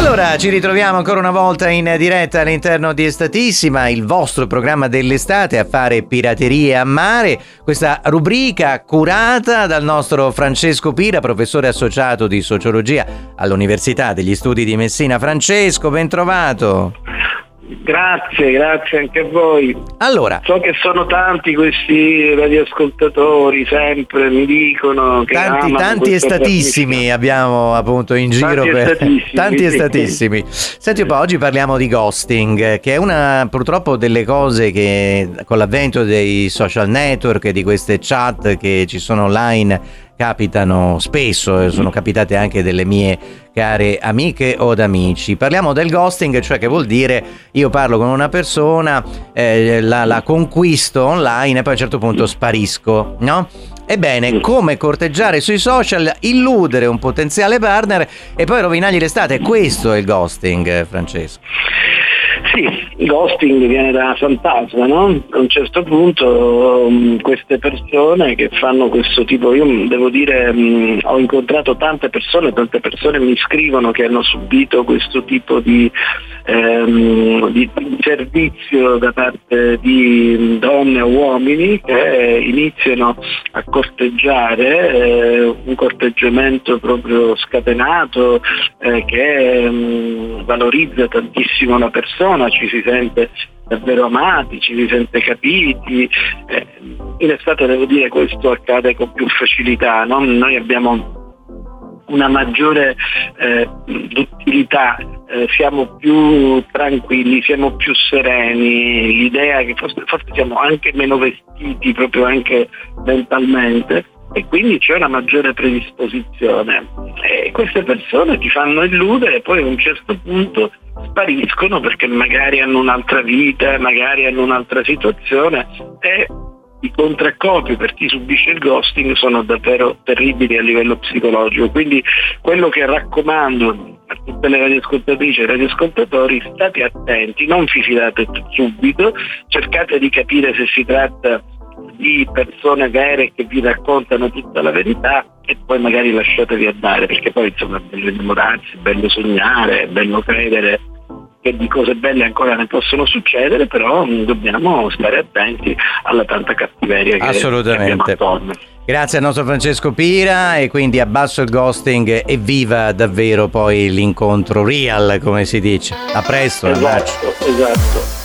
Allora, ci ritroviamo ancora una volta in diretta all'interno di Estatissima, il vostro programma dell'estate a fare piraterie a mare. Questa rubrica curata dal nostro Francesco Pira, professore associato di sociologia all'Università degli Studi di Messina. Francesco, ben trovato. Grazie anche a voi. Allora, so che sono tanti questi radioascoltatori, sempre mi dicono che tanti estatissimi abbiamo appunto in giro, tanti estatissimi. Senti un po', oggi parliamo di ghosting, che è una purtroppo delle cose che con l'avvento dei social network e di queste chat che ci sono online capitano spesso, sono capitate anche delle mie care amiche o amici. Parliamo del ghosting, cioè che vuol dire io parlo con una persona, la conquisto online e poi a un certo punto sparisco, no? Ebbene, come corteggiare sui social, illudere un potenziale partner e poi rovinargli l'estate? Questo è il ghosting, Francesco. Sì, il ghosting viene da fantasma, no? A un certo punto queste persone che fanno questo tipo, io devo dire ho incontrato tante persone mi scrivono che hanno subito questo tipo di servizio da parte di donne o uomini che iniziano a corteggiare, un corteggiamento proprio scatenato che valorizza tantissimo la persona, ci si sente davvero amati, ci si sente capiti. In estate devo dire questo accade con più facilità, no? Noi abbiamo una maggiore duttilità, siamo più tranquilli, siamo più sereni, l'idea è che forse siamo anche meno vestiti proprio anche mentalmente e quindi c'è una maggiore predisposizione e queste persone ti fanno illudere e poi a un certo punto spariscono perché magari hanno un'altra vita, magari hanno un'altra situazione e i contraccolpi per chi subisce il ghosting sono davvero terribili a livello psicologico, quindi quello che raccomando a tutte le radioascoltatrici e radioascoltatori: state attenti, non vi fidate subito, cercate di capire se si tratta di persone vere che vi raccontano tutta la verità e poi magari lasciatevi andare, perché poi insomma è bello innamorarsi, è bello sognare, è bello credere che di cose belle ancora ne possono succedere, però dobbiamo stare attenti alla tanta cattiveria che abbiamo attorno. Grazie al nostro Francesco Pira, e quindi abbasso il ghosting e viva davvero poi l'incontro real, come si dice. A presto. Esatto.